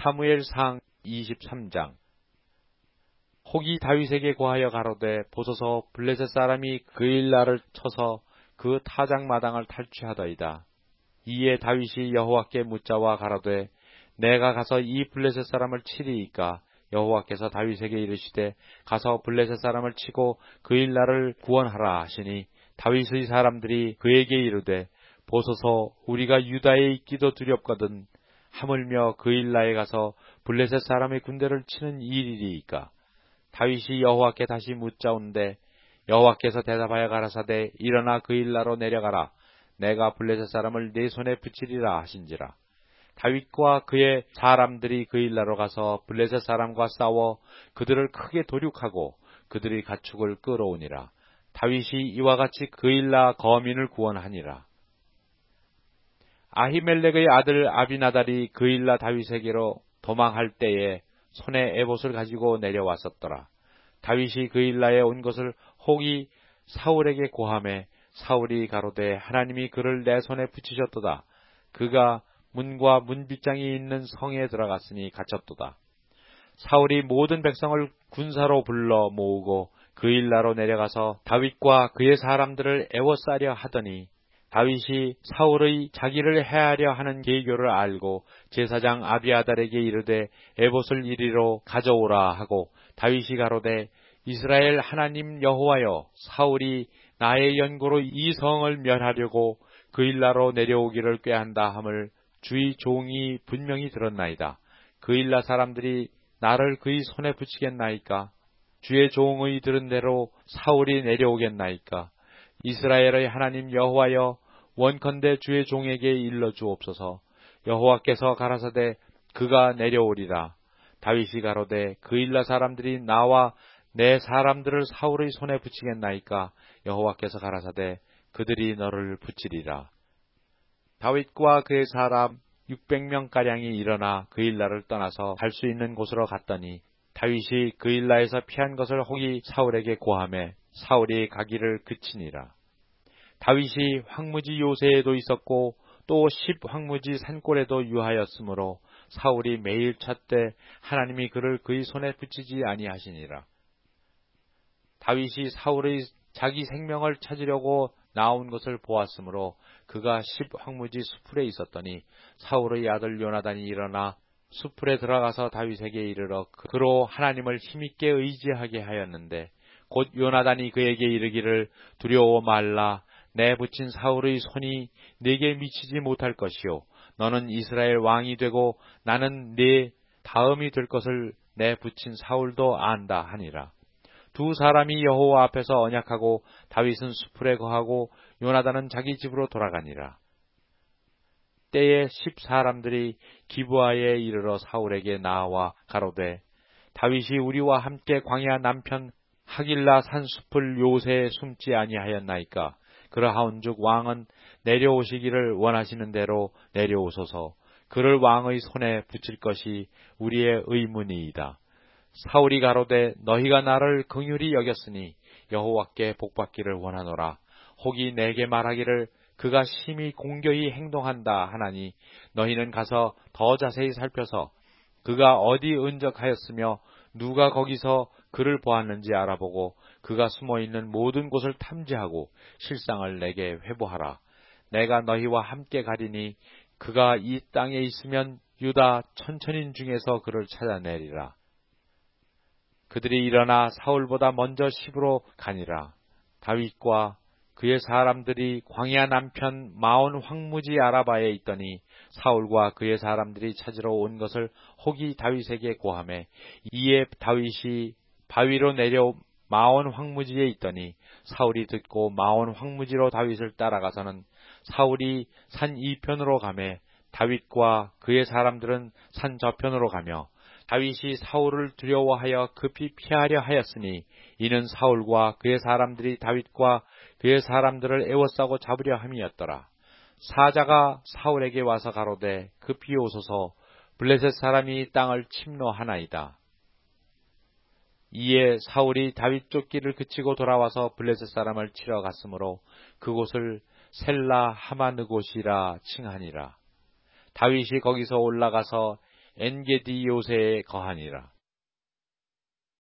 사무엘상 23장. 혹이 다윗에게 고하여 가로되 보소서 블레셋 사람이 그일라를 쳐서 그 타작마당을 탈취하더이다. 이에 다윗이 여호와께 묻자와 가로되 내가 가서 이 블레셋 사람을 치리이까? 여호와께서 다윗에게 이르시되 가서 블레셋 사람을 치고 그일라를 구원하라 하시니 다윗의 사람들이 그에게 이르되 보소서 우리가 유다에 있기도 두렵거든 하물며 그일라에 가서 블레셋 사람의 군대를 치는 일이리이까? 다윗이 여호와께 다시 묻자온데 여호와께서 대답하여 가라사대 일어나 그일라로 내려가라. 내가 블레셋 사람을 네 손에 붙이리라 하신지라. 다윗과 그의 사람들이 그일라로 가서 블레셋 사람과 싸워 그들을 크게 도륙하고 그들의 가축을 끌어오니라. 다윗이 이와 같이 그일라 거민을 구원하니라. 아히멜렉의 아들 아비나달이 그일라 다윗에게로 도망할 때에 손에 에봇을 가지고 내려왔었더라. 다윗이 그일라에 온 것을 혹이 사울에게 고하매 사울이 가로되 하나님이 그를 내 손에 붙이셨도다. 그가 문과 문빗장이 있는 성에 들어갔으니 갇혔도다. 사울이 모든 백성을 군사로 불러 모으고 그일라로 내려가서 다윗과 그의 사람들을 애워싸려 하더니 다윗이 사울의 자기를 해하려 하는 계교를 알고 제사장 아비아달에게 이르되 에봇을 이리로 가져오라 하고 다윗이 가로되 이스라엘 하나님 여호와여 사울이 나의 연고로 이 성을 멸하려고 그일라로 내려오기를 꾀한다 함을 주의 종이 분명히 들었나이다. 그일라 사람들이 나를 그의 손에 붙이겠나이까? 주의 종의 들은 대로 사울이 내려오겠나이까? 이스라엘의 하나님 여호와여 원컨대 주의 종에게 일러 주옵소서. 여호와께서 가라사대 그가 내려오리라. 다윗이 가로되 그일라 사람들이 나와 내 사람들을 사울의 손에 붙이겠나이까? 여호와께서 가라사대 그들이 너를 붙이리라. 다윗과 그의 사람 600명가량이 일어나 그일라를 떠나서 갈 수 있는 곳으로 갔더니 다윗이 그일라에서 피한 것을 혹이 사울에게 고하매 사울이 가기를 그치니라. 다윗이 황무지 요새에도 있었고 또 10 황무지 산골에도 유하였으므로 사울이 매일 찾되 하나님이 그를 그의 손에 붙이지 아니하시니라. 다윗이 사울의 자기 생명을 찾으려고 나온 것을 보았으므로 그가 10 황무지 수풀에 있었더니 사울의 아들 요나단이 일어나 수풀에 들어가서 다윗에게 이르러 그로 하나님을 힘있게 의지하게 하였는데 곧 요나단이 그에게 이르기를 두려워 말라. 내 붙인 사울의 손이 네게 미치지 못할 것이요 너는 이스라엘 왕이 되고 나는 네 다음이 될 것을 내 붙인 사울도 안다 하니라. 두 사람이 여호와 앞에서 언약하고 다윗은 수풀에 거하고 요나단은 자기 집으로 돌아가니라. 때에 10 사람들이 기브아에 이르러 사울에게 나와 가로되 다윗이 우리와 함께 광야 남편 하길라 산수풀 요새에 숨지 아니하였나이까? 그러하온즉 왕은 내려오시기를 원하시는 대로 내려오소서. 그를 왕의 손에 붙일 것이 우리의 의문이이다. 사울이 가로되 너희가 나를 긍휼히 여겼으니 여호와께 복받기를 원하노라. 혹이 내게 말하기를 그가 심히 공교히 행동한다 하나니 너희는 가서 더 자세히 살펴서 그가 어디 은적하였으며 누가 거기서 그를 보았는지 알아보고 그가 숨어있는 모든 곳을 탐지하고 실상을 내게 회보하라. 내가 너희와 함께 가리니 그가 이 땅에 있으면 유다 천천인 중에서 그를 찾아내리라. 그들이 일어나 사울보다 먼저 시브로 가니라. 다윗과 그의 사람들이 광야 남편 마온 황무지 아라바에 있더니 사울과 그의 사람들이 찾으러 온 것을 혹이 다윗에게 고하매 이에 다윗이 바위로 내려 마온 황무지에 있더니 사울이 듣고 마온 황무지로 다윗을 따라가서는 사울이 산 이편으로 가매 다윗과 그의 사람들은 산 저편으로 가며 다윗이 사울을 두려워하여 급히 피하려 하였으니 이는 사울과 그의 사람들이 다윗과 그의 사람들을 애워싸고 잡으려 함이었더라. 사자가 사울에게 와서 가로되 급히 오소서 블레셋 사람이 땅을 침노하나이다. 이에 사울이 다윗 쫓기를 그치고 돌아와서 블레셋 사람을 치러 갔으므로 그곳을 셀라 하마느곳이라 칭하니라. 다윗이 거기서 올라가서 엔게디 요새에 거하니라.